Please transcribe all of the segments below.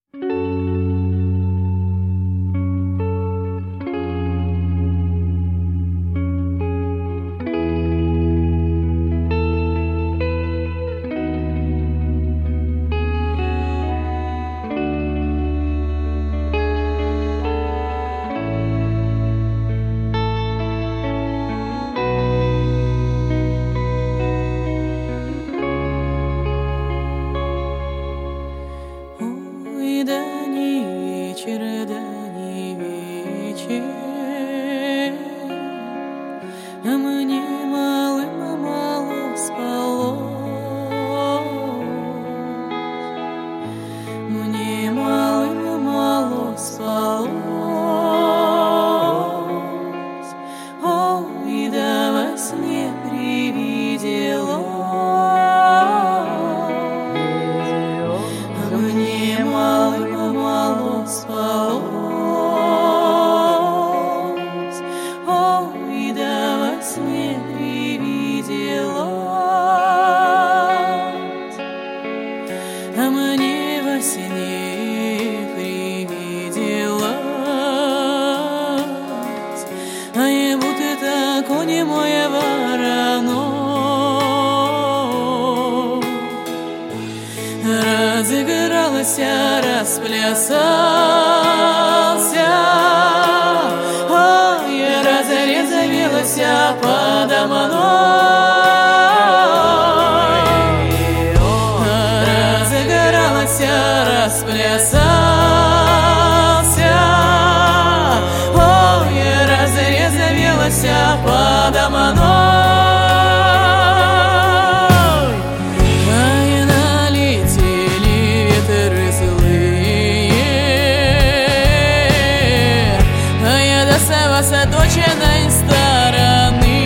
А мне мало спалось, мне мало спалось. Ой, да во сне привиделось, а мне мало спалось. Ой, да во сне привиделось, а мне во сне привиделось, а я будто так немое вороно, разыгралась, расплясался, ой, разрезавелась подо мной, разыгралась, расплясался, ой, разрезавелась подо мной. Садочиной стороны,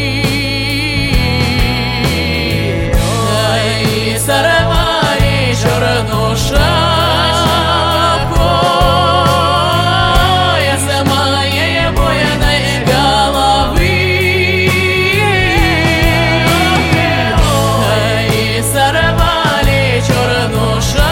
и сорвали черную шапку с моей буйной головы, и сорвали черную шапку.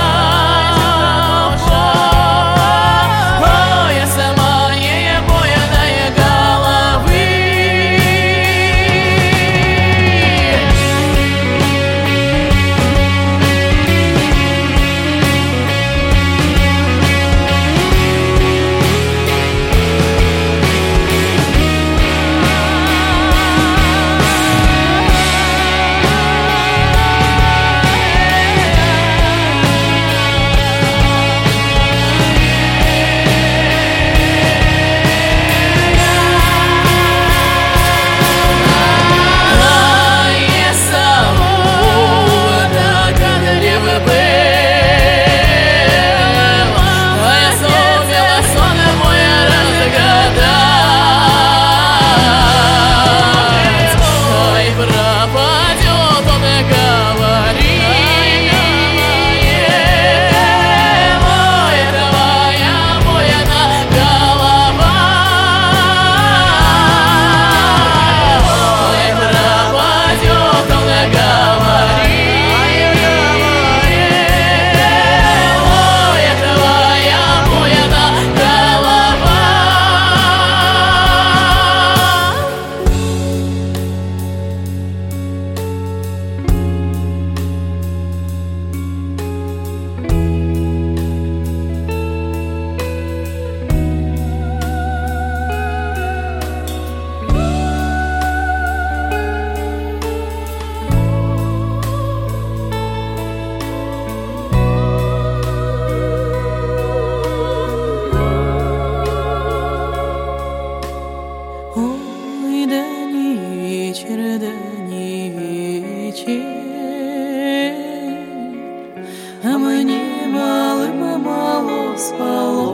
Да не вечер, а мне мало спалось.